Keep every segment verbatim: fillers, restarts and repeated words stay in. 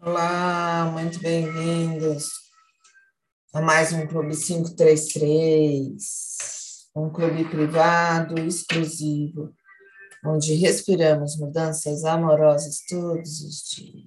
Olá, muito bem-vindos a mais um Clube quinhentos e trinta e três, um clube privado exclusivo, onde respiramos mudanças amorosas todos os dias.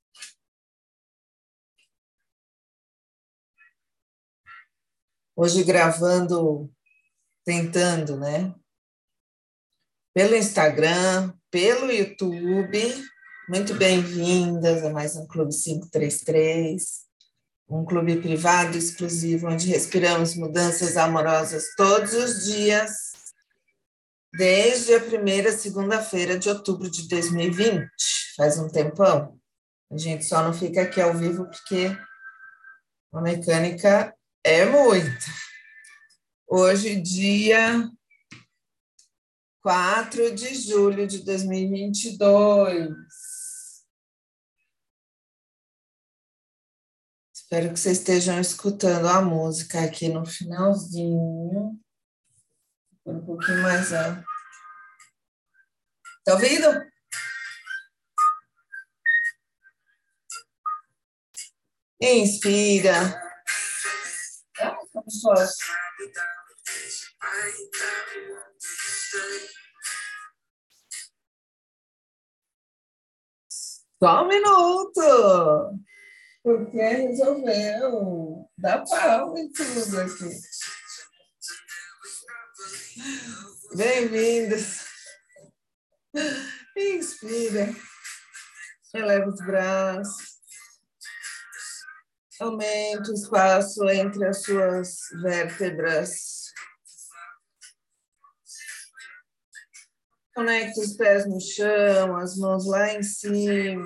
Hoje gravando, tentando, né? Pelo Instagram, pelo YouTube. Muito bem-vindas a mais um Clube quinhentos e trinta e três. Um clube privado exclusivo, onde respiramos mudanças amorosas todos os dias, desde a primeira segunda-feira de outubro de dois mil e vinte. Faz um tempão. A gente só não fica aqui ao vivo porque a mecânica é muita. Hoje, dia quatro de julho de dois mil e vinte e dois. Espero que vocês estejam escutando a música aqui no finalzinho. Um pouquinho mais alto. Tá ouvindo? Inspira. Ah, como se fosse. Só um minuto. Porque resolveu dar pau em tudo aqui. Bem-vindos. Inspira. Eleva os braços. Aumenta o espaço entre as suas vértebras. Conecta os pés no chão, as mãos lá em cima.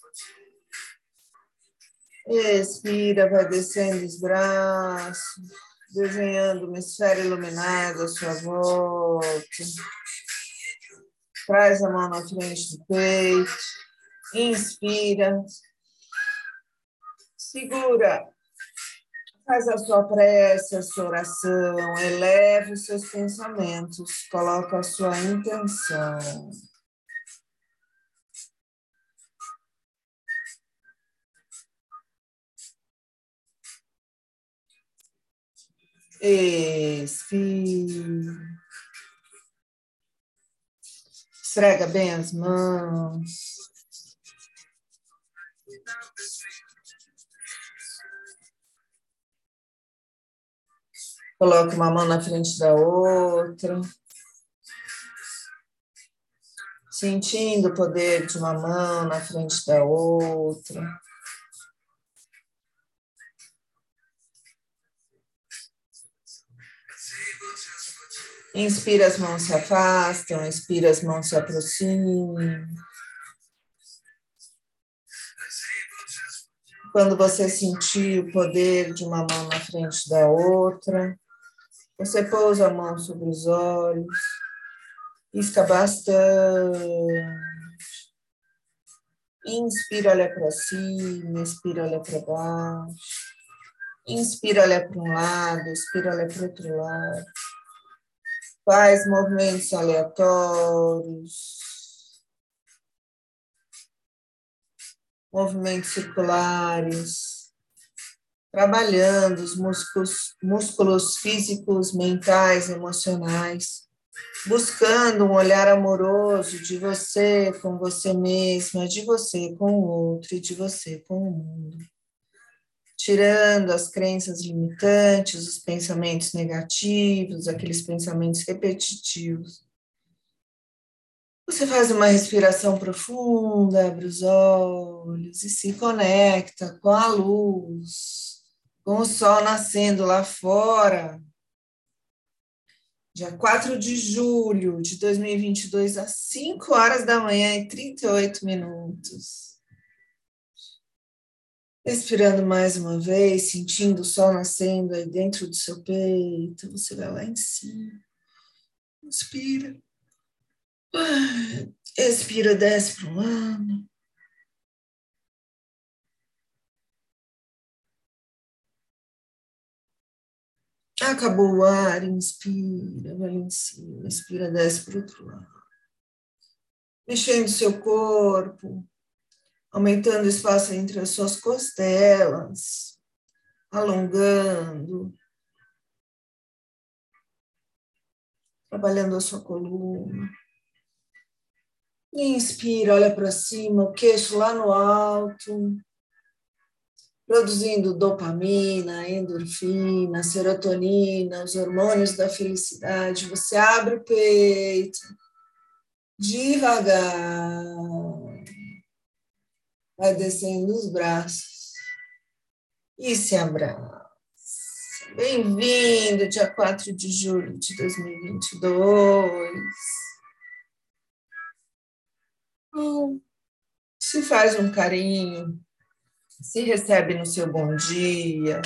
Expira, vai descendo os braços, desenhando uma esfera iluminada à sua volta. Traz a mão na frente do peito. Inspira. Segura. Faz a sua prece, a sua oração. Eleve os seus pensamentos. Coloca a sua intenção. Expira. Esfrega bem as mãos. Coloca uma mão na frente da outra. Sentindo o poder de uma mão na frente da outra. Inspira, as mãos se afastam, expira, as mãos se aproximam. Quando você sentir o poder de uma mão na frente da outra, você pousa a mão sobre os olhos, pisca bastante. Inspira, olha para cima, expira, olha para baixo. Inspira, olha para um lado, expira, olha para o outro lado. Faz movimentos aleatórios. Movimentos circulares, trabalhando os músculos, músculos físicos, mentais, emocionais, buscando um olhar amoroso de você com você mesma, de você com o outro e de você com o mundo. Tirando as crenças limitantes, os pensamentos negativos, aqueles pensamentos repetitivos. Você faz uma respiração profunda, abre os olhos e se conecta com a luz, com o sol nascendo lá fora. Dia quatro de julho de dois mil e vinte e dois, às cinco horas da manhã e trinta e oito minutos. Respirando mais uma vez, sentindo o sol nascendo aí dentro do seu peito. Você vai lá em cima. Inspira. Expira, desce para o lado. Acabou o ar, inspira, vai lá em cima. Expira, desce para o outro lado. Mexendo seu corpo. aumentando o espaço entre as suas costelas, alongando, trabalhando a sua coluna. Inspira, olha para cima, o queixo lá no alto, produzindo dopamina, endorfina, serotonina, os hormônios da felicidade. Você abre o peito, devagar, vai descendo os braços e se abraça. Bem-vindo, dia quatro de julho de dois mil e vinte e dois. Se faz um carinho, se recebe no seu bom dia,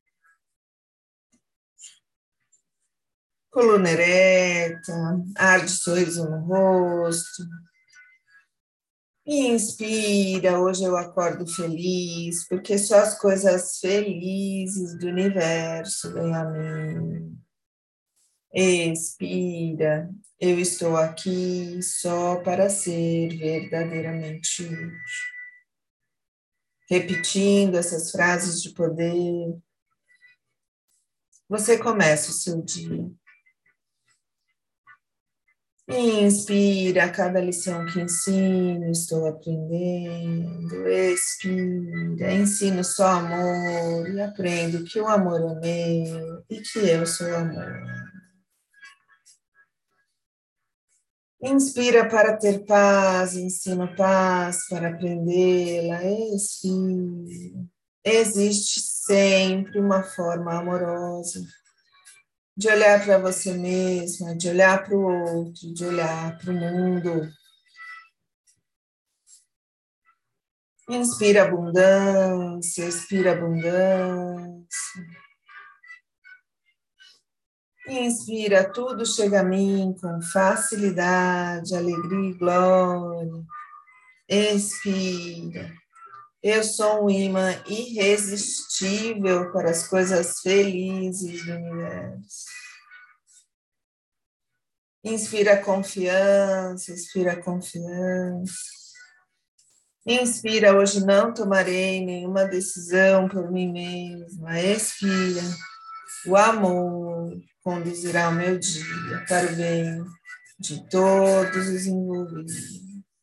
coluna ereta, ar de sorriso no rosto. Inspira, hoje eu acordo feliz, porque só as coisas felizes do universo vêm a mim. Expira, eu estou aqui só para ser verdadeiramente útil. Repetindo essas frases de poder, você começa o seu dia. Inspira, a cada lição que ensino, estou aprendendo. Expira, ensino só amor e aprendo que o amor é meu e que eu sou amor. Inspira para ter paz, ensino paz para aprendê-la. Expira. Existe sempre uma forma amorosa de olhar para você mesma, de olhar para o outro, de olhar para o mundo. Inspira abundância, expira abundância. Inspira, tudo chega a mim com facilidade, alegria e glória. Expira. Eu sou um imã irresistível para as coisas felizes do universo. Inspira confiança, expira confiança. Inspira, hoje não tomarei nenhuma decisão por mim mesma. Expira, o amor conduzirá o meu dia para o bem de todos os envolvidos.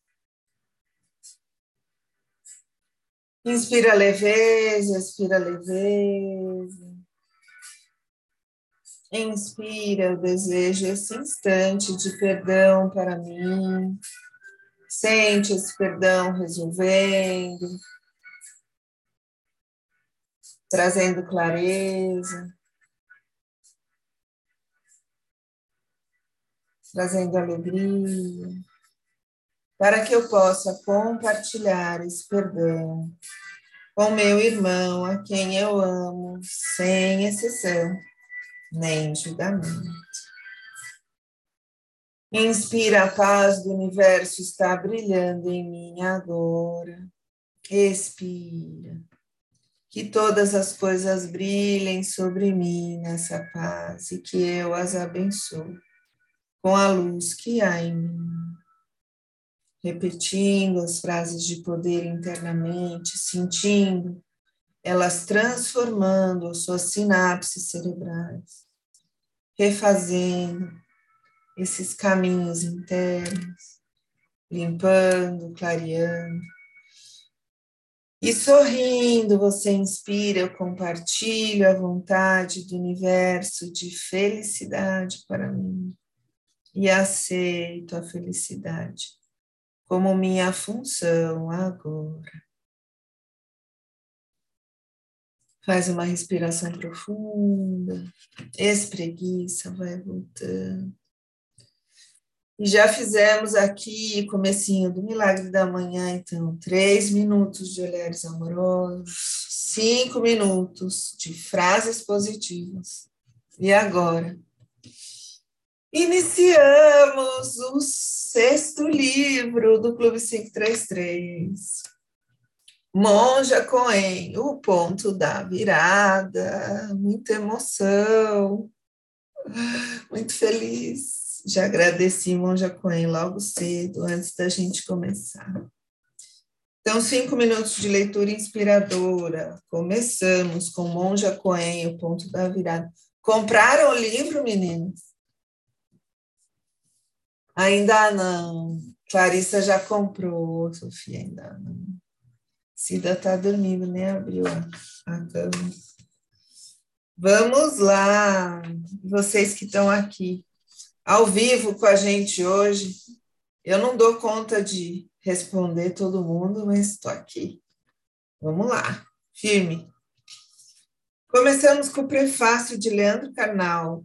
Inspira leveza, expira leveza. Inspira, eu desejo esse instante de perdão para mim. Sente esse perdão resolvendo, trazendo clareza, trazendo alegria, para que eu possa compartilhar esse perdão com meu irmão, a quem eu amo, sem exceção, nem julgamento. Inspira, a paz do universo está brilhando em mim agora. Expira. Que todas as coisas brilhem sobre mim nessa paz e que eu as abençoe com a luz que há em mim. Repetindo as frases de poder internamente, sentindo elas transformando as suas sinapses cerebrais, refazendo esses caminhos internos, limpando, clareando. E sorrindo, você inspira, eu compartilho a vontade do universo de felicidade para mim. E aceito a felicidade como minha função agora. Faz uma respiração profunda, espreguiça, vai voltando. E já fizemos aqui, comecinho do Milagre da Manhã, então, três minutos de olhares amorosos, cinco minutos de frases positivas. E agora, iniciamos o sexto livro do Clube quinhentos e trinta e três. Monja Coen, o ponto da virada, muita emoção, muito feliz. Já agradeci Monja Coen logo cedo, antes da gente começar. Então, cinco minutos de leitura inspiradora. Começamos com Monja Coen, o ponto da virada. Compraram o livro, meninas? Ainda não. Clarissa já comprou, Sofia ainda não. Cida está dormindo, nem abriu a cama. Vamos lá, vocês que estão aqui, ao vivo com a gente hoje. Eu não dou conta de responder todo mundo, mas estou aqui. Vamos lá, firme. Começamos com o prefácio de Leandro Carnal.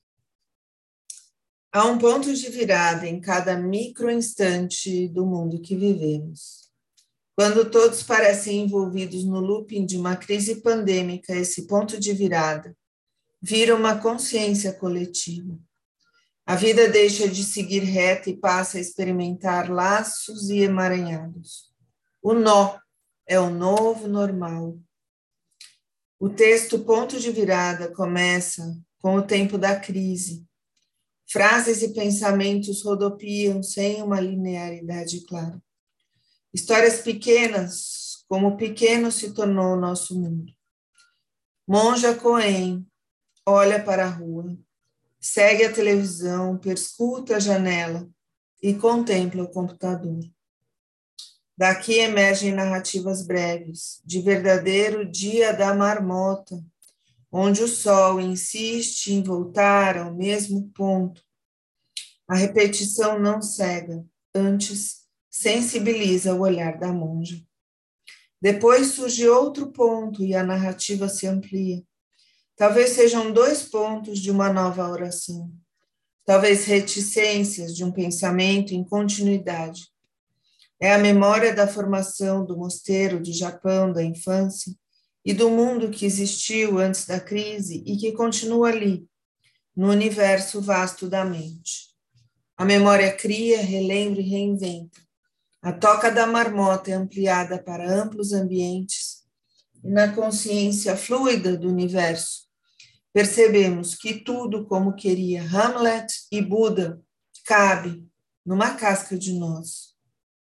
Há um ponto de virada em cada microinstante do mundo que vivemos. Quando todos parecem envolvidos no looping de uma crise pandêmica, esse ponto de virada vira uma consciência coletiva. A vida deixa de seguir reta e passa a experimentar laços e emaranhados. O nó é o novo normal. O texto Ponto de Virada começa com o tempo da crise. Frases e pensamentos rodopiam sem uma linearidade clara. Histórias pequenas, como o pequeno se tornou o nosso mundo. Monja Coen olha para a rua, segue a televisão, perscuta a janela e contempla o computador. Daqui emergem narrativas breves, de verdadeiro dia da marmota, onde o sol insiste em voltar ao mesmo ponto. A repetição não cega, antes sensibiliza o olhar da monja. Depois surge outro ponto e a narrativa se amplia. Talvez sejam dois pontos de uma nova oração. Talvez reticências de um pensamento em continuidade. É a memória da formação do mosteiro do Japão da infância e do mundo que existiu antes da crise e que continua ali, no universo vasto da mente. A memória cria, relembra e reinventa. A toca da marmota é ampliada para amplos ambientes e na consciência fluida do universo percebemos que tudo como queria Hamlet e Buda cabe numa casca de nós.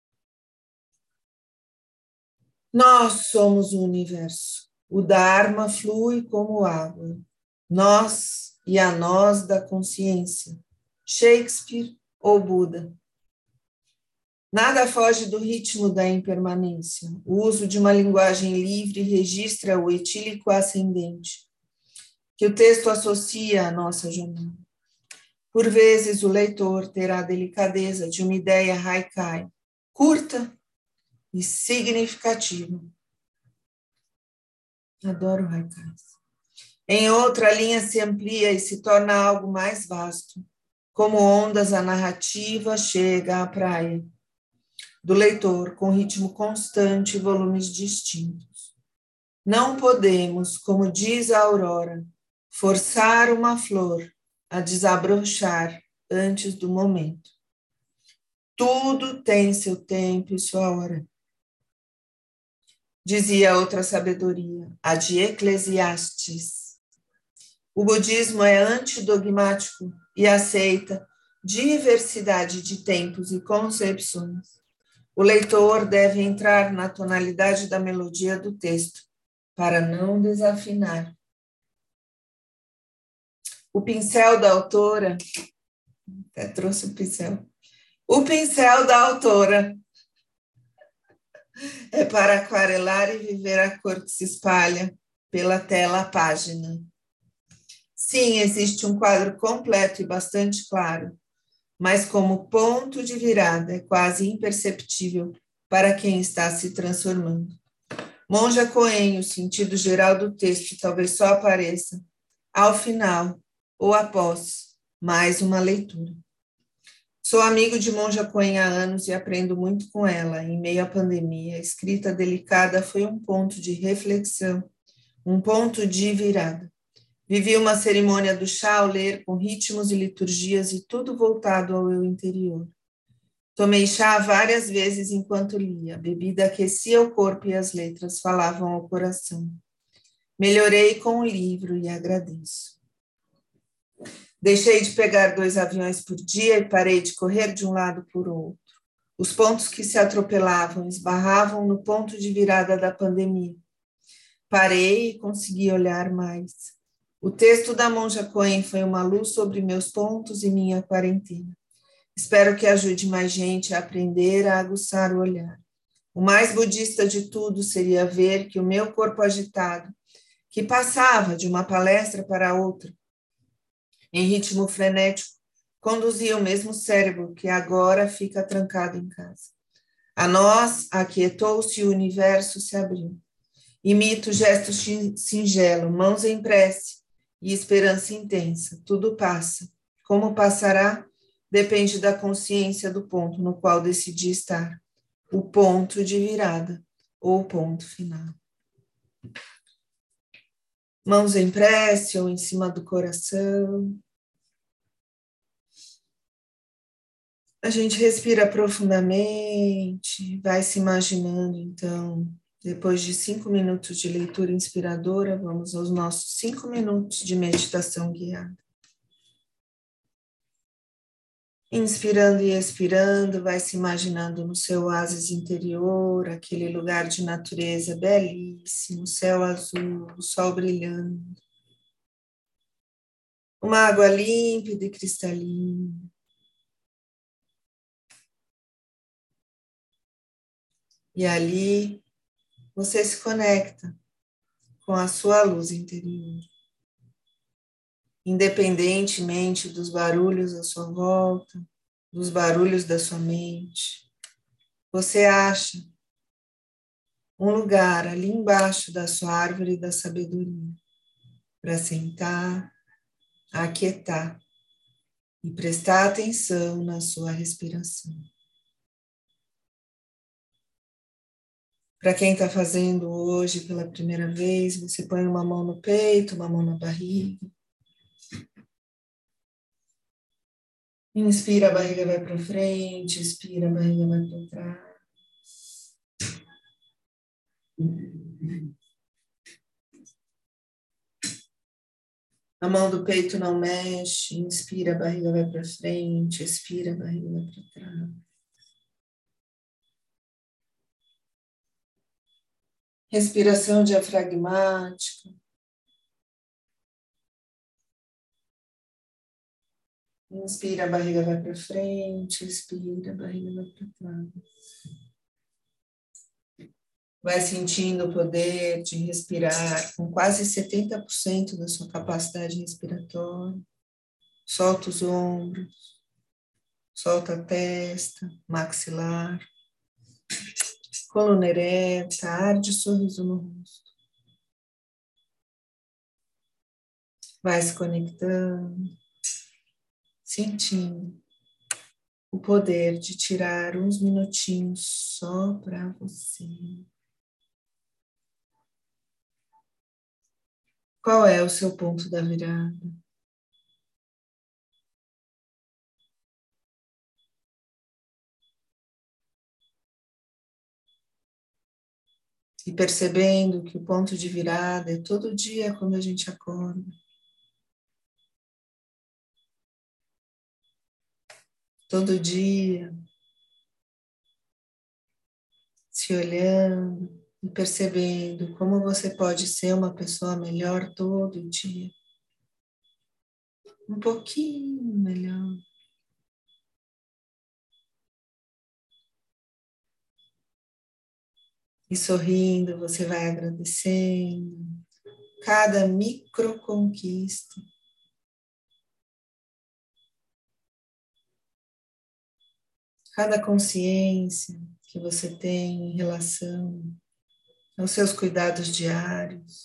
Nós somos o universo. O Dharma flui como água. Nós e a nós da consciência. Shakespeare ou Buda. Nada foge do ritmo da impermanência. O uso de uma linguagem livre registra o etílico ascendente, que o texto associa à nossa jornada. Por vezes, o leitor terá a delicadeza de uma ideia haikai, curta e significativa. Adoro haikais. Em outra, a linha se amplia e se torna algo mais vasto. Como ondas, a narrativa chega à praia do leitor com ritmo constante e volumes distintos. Não podemos, como diz a Aurora, forçar uma flor a desabrochar antes do momento. Tudo tem seu tempo e sua hora. Dizia outra sabedoria, a de Eclesiastes. O budismo é antidogmático e aceita diversidade de tempos e concepções. O leitor deve entrar na tonalidade da melodia do texto, para não desafinar. O pincel da autora, até trouxe o pincel, o pincel da autora é para aquarelar e viver a cor que se espalha pela tela página. Sim, existe um quadro completo e bastante claro, mas como ponto de virada é quase imperceptível para quem está se transformando. Monja Coen, o sentido geral do texto talvez só apareça ao final ou após mais uma leitura. Sou amigo de Monja Coen há anos e aprendo muito com ela. Em meio à pandemia, a escrita delicada foi um ponto de reflexão, um ponto de virada. Vivi uma cerimônia do chá ao ler com ritmos e liturgias e tudo voltado ao eu interior. Tomei chá várias vezes enquanto lia. A bebida aquecia o corpo e as letras falavam ao coração. Melhorei com o livro e agradeço. Deixei de pegar dois aviões por dia e parei de correr de um lado por outro. Os pontos que se atropelavam esbarravam no ponto de virada da pandemia. Parei e consegui olhar mais. O texto da Monja Coen foi uma luz sobre meus pontos e minha quarentena. Espero que ajude mais gente a aprender a aguçar o olhar. O mais budista de tudo seria ver que o meu corpo agitado, que passava de uma palestra para outra, em ritmo frenético, conduzia o mesmo cérebro que agora fica trancado em casa. A nós aquietou-se e o universo se abriu. Imito gesto singelo, mãos em prece e esperança intensa. Tudo passa. Como passará? Depende da consciência do ponto no qual decidi estar. O ponto de virada ou o ponto final. Mãos em prece ou em cima do coração. A gente respira profundamente, vai se imaginando, então, depois de cinco minutos de leitura inspiradora, vamos aos nossos cinco minutos de meditação guiada. Inspirando e expirando, vai se imaginando no seu oásis interior, aquele lugar de natureza belíssimo, céu azul, o sol brilhando. Uma água límpida e cristalina. E ali você se conecta com a sua luz interior. Independentemente dos barulhos à sua volta, dos barulhos da sua mente, você acha um lugar ali embaixo da sua árvore da sabedoria para sentar, aquietar e prestar atenção na sua respiração. Para quem está fazendo hoje pela primeira vez, você põe uma mão no peito, uma mão na barriga. Inspira, a barriga vai para frente, expira, a barriga vai para trás. A mão do peito não mexe, inspira, a barriga vai para frente, expira, a barriga vai para trás. Respiração diafragmática. Inspira, a barriga vai para frente, expira, a barriga vai para trás. Vai sentindo o poder de respirar com quase setenta por cento da sua capacidade respiratória. Solta os ombros, solta a testa, maxilar, coluna ereta, ar de sorriso no rosto. Vai se conectando, sentindo o poder de tirar uns minutinhos só para você. Qual é o seu ponto da virada? E percebendo que o ponto de virada é todo dia quando a gente acorda. Todo dia, se olhando e percebendo como você pode ser uma pessoa melhor todo dia. Um pouquinho melhor. E sorrindo, você vai agradecendo cada micro conquista. Cada consciência que você tem em relação aos seus cuidados diários.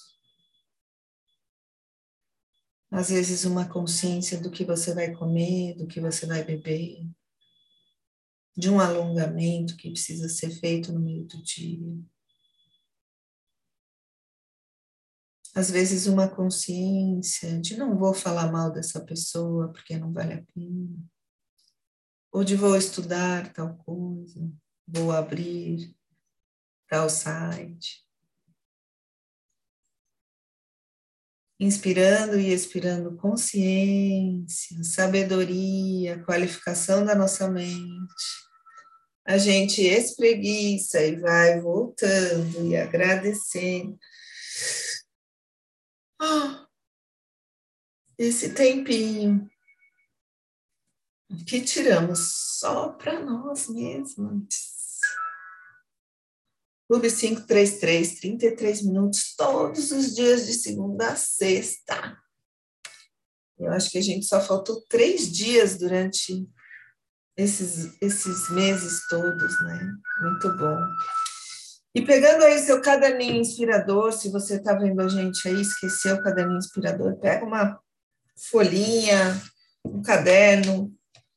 Às vezes uma consciência do que você vai comer, do que você vai beber, de um alongamento que precisa ser feito no meio do dia. Às vezes uma consciência de não vou falar mal dessa pessoa porque não vale a pena. Ou de vou estudar tal coisa, vou abrir tal site. Inspirando e expirando consciência, sabedoria, qualificação da nossa mente. a gente espreguiça e vai voltando e agradecendo. Ah, esse tempinho que tiramos só para nós mesmos. Clube quinhentos e trinta e três, trinta e três minutos, todos os dias de segunda a sexta. Eu acho que a gente só faltou três dias durante esses, esses meses todos, né? Muito bom. E pegando aí seu caderninho inspirador, se você está vendo a gente aí, esqueceu o caderninho inspirador, pega uma folhinha, um caderno,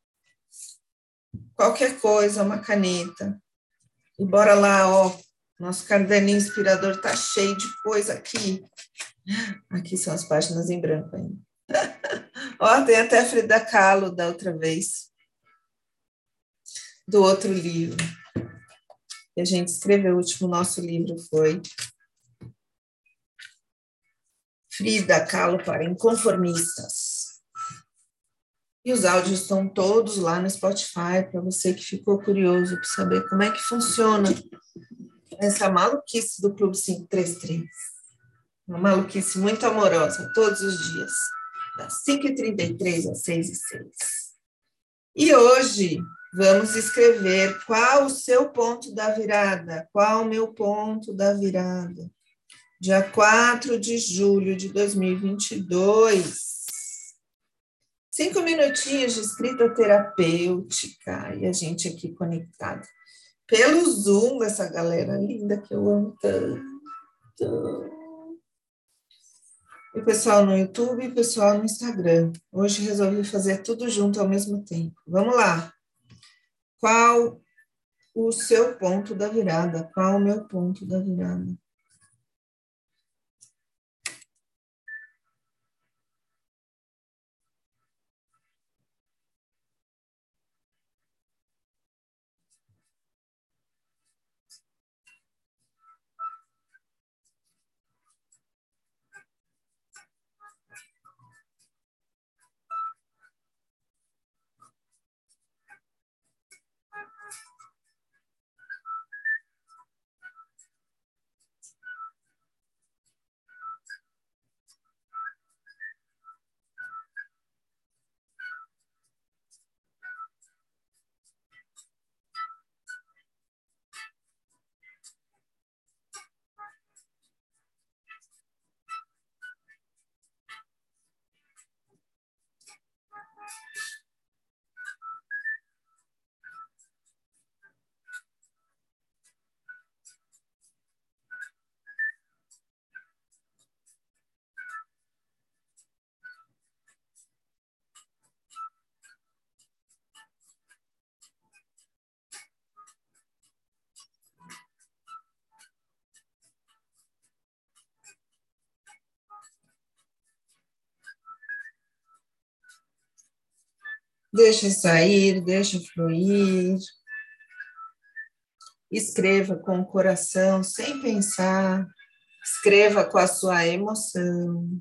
qualquer coisa, uma caneta. E bora lá, ó. Nosso caderninho inspirador tá cheio de coisa aqui. Aqui são as páginas em branco ainda. Ó, tem até a Frida Kahlo da outra vez, do outro livro. Que a gente escreveu, o último nosso livro foi Frida Kahlo para Inconformistas. E os áudios estão todos lá no Spotify, para você que ficou curioso para saber como é que funciona essa maluquice do Clube quinhentos e trinta e três. Uma maluquice muito amorosa, todos os dias, das cinco e trinta e três às seis e seis. E hoje vamos escrever qual o seu ponto da virada, qual o meu ponto da virada. Dia quatro de julho de dois mil e vinte e dois. Cinco minutinhos de escrita terapêutica e a gente aqui conectado pelo Zoom, essa galera linda que eu amo tanto. E o pessoal no YouTube e o pessoal no Instagram. Hoje resolvi fazer tudo junto ao mesmo tempo. Vamos lá. Qual o seu ponto da virada? Qual o meu ponto da virada? Deixa sair, deixa fluir. Escreva com o coração, sem pensar. Escreva com a sua emoção.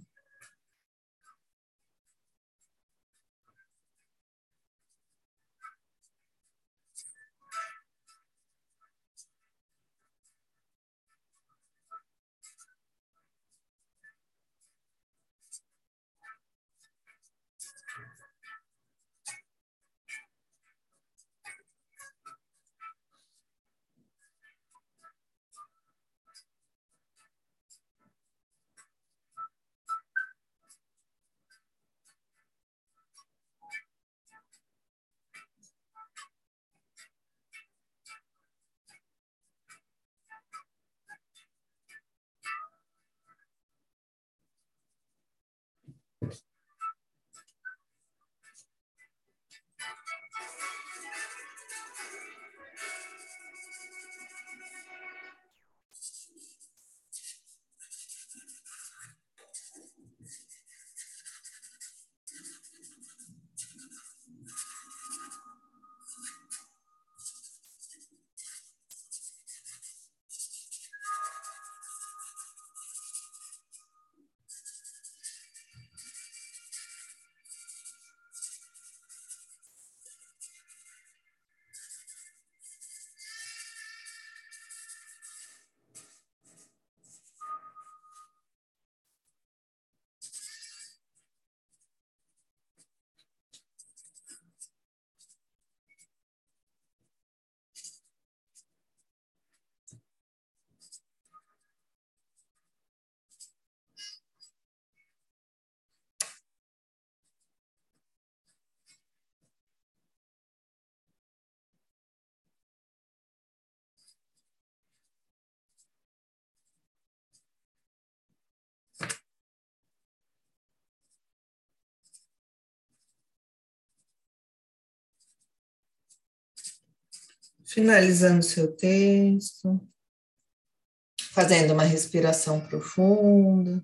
Finalizando seu texto, fazendo uma respiração profunda.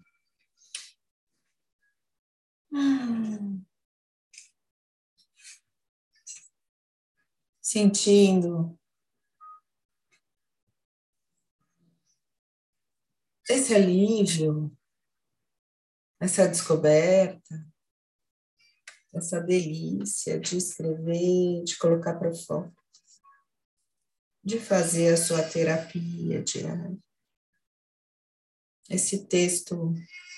Sentindo esse alívio, essa descoberta, essa delícia de escrever, de colocar para fora, de fazer a sua terapia diária. Esse texto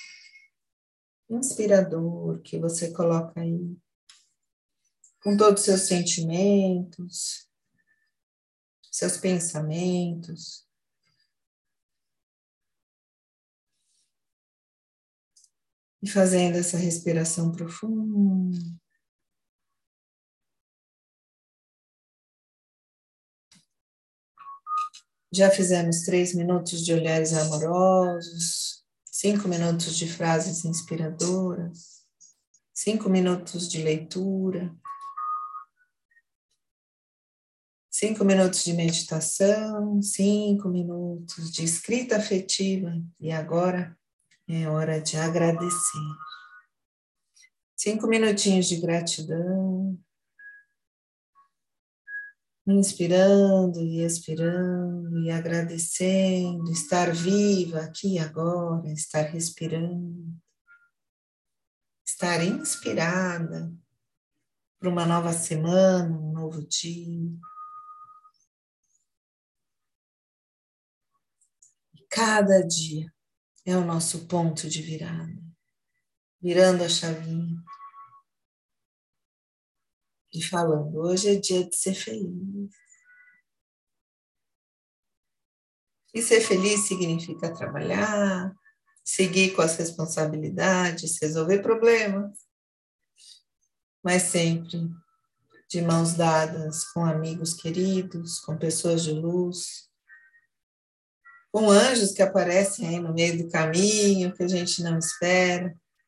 inspirador que você coloca aí, com todos os seus sentimentos, seus pensamentos. E fazendo essa respiração profunda. Já fizemos três minutos de olhares amorosos, cinco minutos de frases inspiradoras, cinco minutos de leitura, cinco minutos de meditação, cinco minutos de escrita afetiva e agora é hora de agradecer. Cinco minutinhos de gratidão, inspirando e expirando e agradecendo, estar viva aqui agora, estar respirando, estar inspirada para uma nova semana, um novo dia. E cada dia é o nosso ponto de virada, virando a chavinha e falando, hoje é dia de ser feliz. E ser feliz significa trabalhar, seguir com as responsabilidades, resolver problemas, mas sempre de mãos dadas com amigos queridos, com pessoas de luz, com anjos que aparecem aí no meio do caminho, que a gente não espera.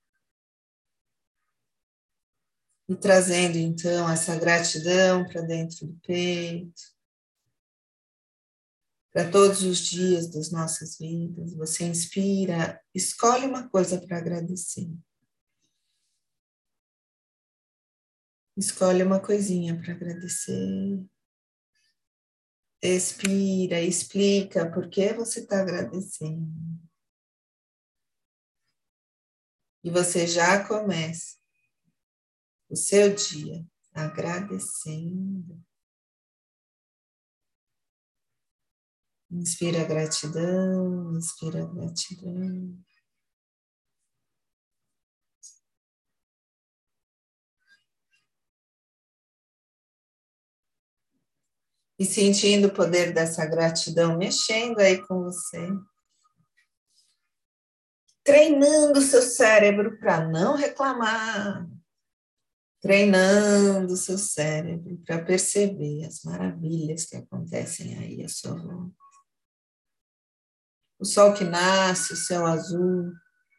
E trazendo, então, essa gratidão para dentro do peito, para todos os dias das nossas vidas. Você inspira, escolhe uma coisa para agradecer. Escolhe uma coisinha para agradecer. Expira, explica por que você está agradecendo. E você já começa o seu dia agradecendo. Inspira gratidão, inspira gratidão. E sentindo o poder dessa gratidão, mexendo aí com você. Treinando o seu cérebro para não reclamar. Treinando o seu cérebro para perceber as maravilhas que acontecem aí à sua volta. O sol que nasce, o céu azul,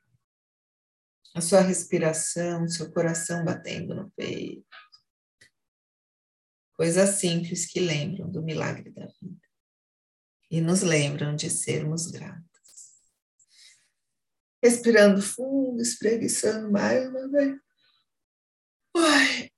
a sua respiração, o seu coração batendo no peito. Coisas simples que lembram do milagre da vida e nos lembram de sermos gratos. Respirando fundo, espreguiçando mais uma vez. Ai,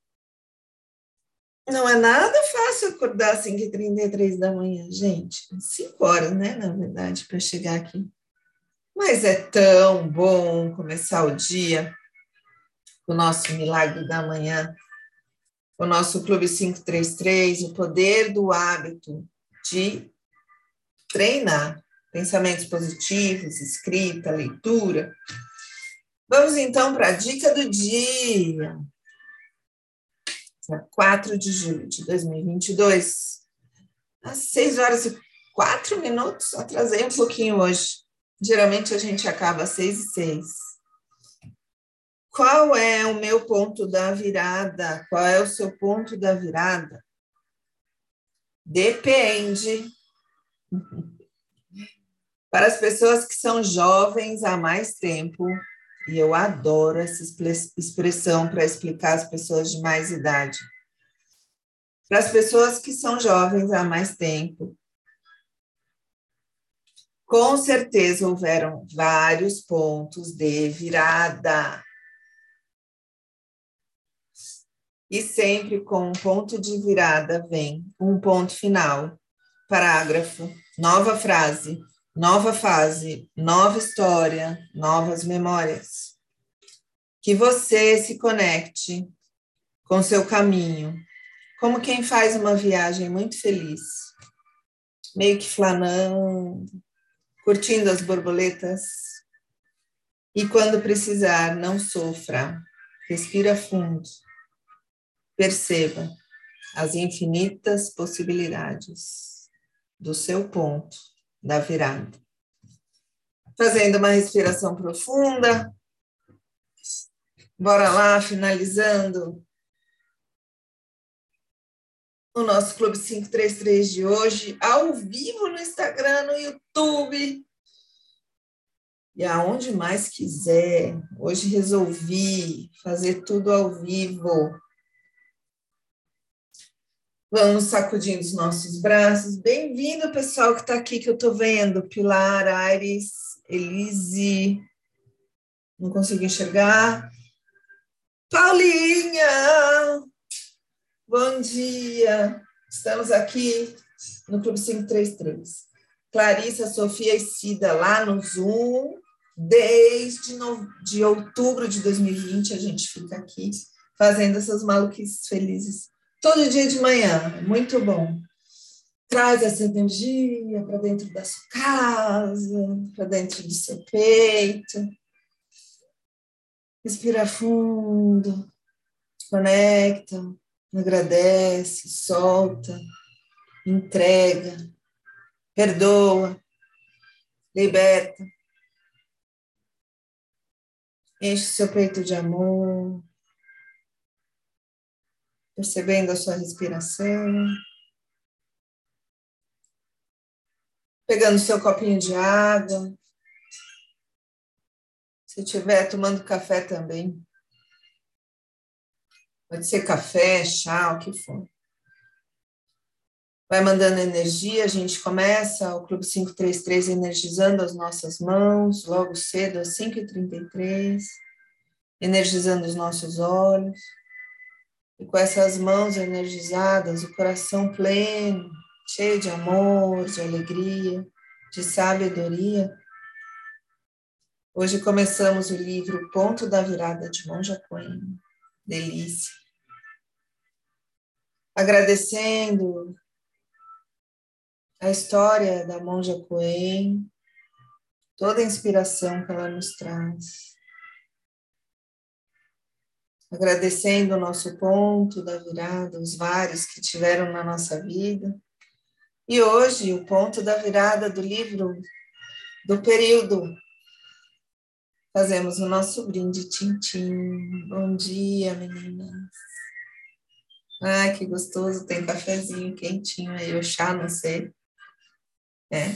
não é nada fácil acordar às cinco e trinta e três da manhã, gente. Cinco horas, né, na verdade, para chegar aqui. Mas é tão bom começar o dia com o nosso milagre da manhã, o nosso Clube quinhentos e trinta e três, o poder do hábito de treinar pensamentos positivos, escrita, leitura. Vamos então para a dica do dia. quatro de julho de dois mil e vinte e dois, às seis horas e quatro minutos, atrasei um pouquinho hoje. Geralmente a gente acaba às seis e seis. Qual é o meu ponto da virada? Qual é o seu ponto da virada? Depende. Para as pessoas que são jovens há mais tempo, e eu adoro essa expressão para explicar as pessoas de mais idade. Para as pessoas que são jovens há mais tempo, com certeza houveram vários pontos de virada. E sempre com um ponto de virada vem um ponto final, parágrafo, nova frase, nova fase, nova história, novas memórias. Que você se conecte com seu caminho, como quem faz uma viagem muito feliz, meio que flanando, curtindo as borboletas. E quando precisar, não sofra, respira fundo, perceba as infinitas possibilidades do seu ponto da virada. Fazendo uma respiração profunda, bora lá, finalizando o nosso Clube quinhentos e trinta e três de hoje, ao vivo no Instagram, no YouTube, e aonde mais quiser. Hoje resolvi fazer tudo ao vivo. Vamos sacudindo os nossos braços. Bem-vindo, pessoal que está aqui, que eu estou vendo. Pilar, Aires, Elise. Não consigo enxergar. Paulinha! Bom dia! Estamos aqui no Clube quinhentos e trinta e três. Clarissa, Sofia e Cida lá no Zoom. Desde no, de outubro de dois mil e vinte a gente fica aqui fazendo essas maluquices felizes. Todo dia de manhã, muito bom. Traz essa energia para dentro da sua casa, para dentro do seu peito. Respira fundo, conecta, agradece, solta, entrega, perdoa, liberta. Enche seu peito de amor, percebendo a sua respiração. Pegando seu copinho de água. Se estiver tomando café também. Pode ser café, chá, o que for. Vai mandando energia, a gente começa o Clube quinhentos e trinta e três energizando as nossas mãos, logo cedo, às cinco e trinta e três, energizando os nossos olhos. E com essas mãos energizadas, o coração pleno, cheio de amor, de alegria, de sabedoria. Hoje começamos o livro Ponto da Virada, de Monja Coen. Delícia. Agradecendo a história da Monja Coen, toda a inspiração que ela nos traz. Agradecendo o nosso ponto da virada, os vários que tiveram na nossa vida. E hoje, o ponto da virada do livro do período. Fazemos o nosso brinde tintim. Bom dia, meninas. Ai, que gostoso, tem cafezinho quentinho aí, o chá, não sei. É.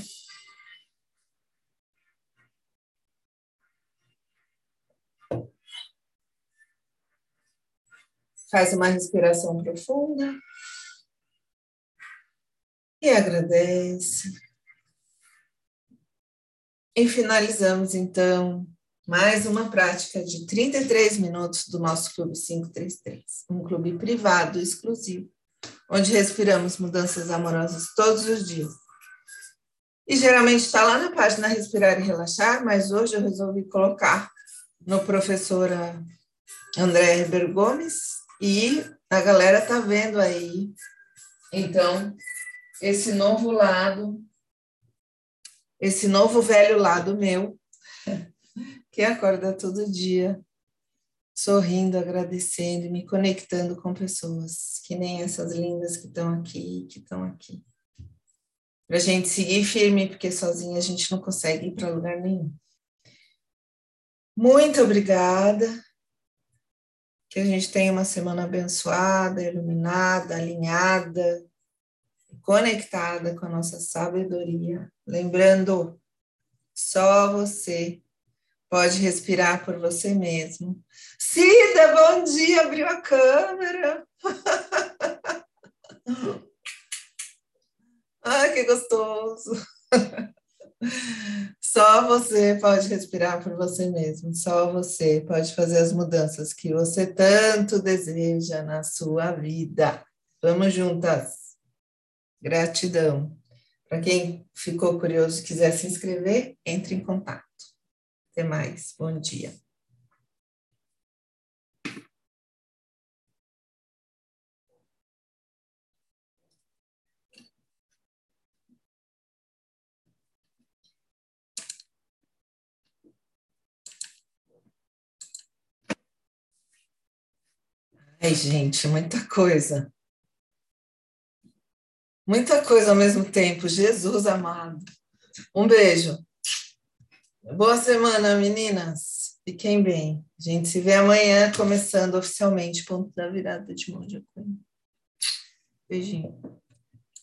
Faz uma respiração profunda e agradece. E finalizamos, então, mais uma prática de trinta e três minutos do nosso Clube quinhentos e trinta e três, um clube privado, exclusivo, onde respiramos mudanças amorosas todos os dias. E geralmente está lá na página Respirar e Relaxar, mas hoje eu resolvi colocar no professora André Heber Gomes e a galera está vendo aí, então, esse novo lado, esse novo velho lado meu, que acorda todo dia, sorrindo, agradecendo, me conectando com pessoas, que nem essas lindas que estão aqui, que estão aqui. Para a gente seguir firme, porque sozinha a gente não consegue ir para lugar nenhum. Muito obrigada, que a gente tenha uma semana abençoada, iluminada, alinhada, conectada com a nossa sabedoria. Lembrando, só você pode respirar por você mesmo. Cida, bom dia, abriu a câmera. Ai, que gostoso! Só você pode respirar por você mesmo, só você pode fazer as mudanças que você tanto deseja na sua vida. Vamos juntas. Gratidão. Para quem ficou curioso e quiser se inscrever, entre em contato. Até mais. Bom dia. Ai, gente, muita coisa. Muita coisa ao mesmo tempo. Jesus amado. Um beijo. Boa semana, meninas. Fiquem bem. A gente se vê amanhã, começando oficialmente ponto da virada de Monte Beijinho.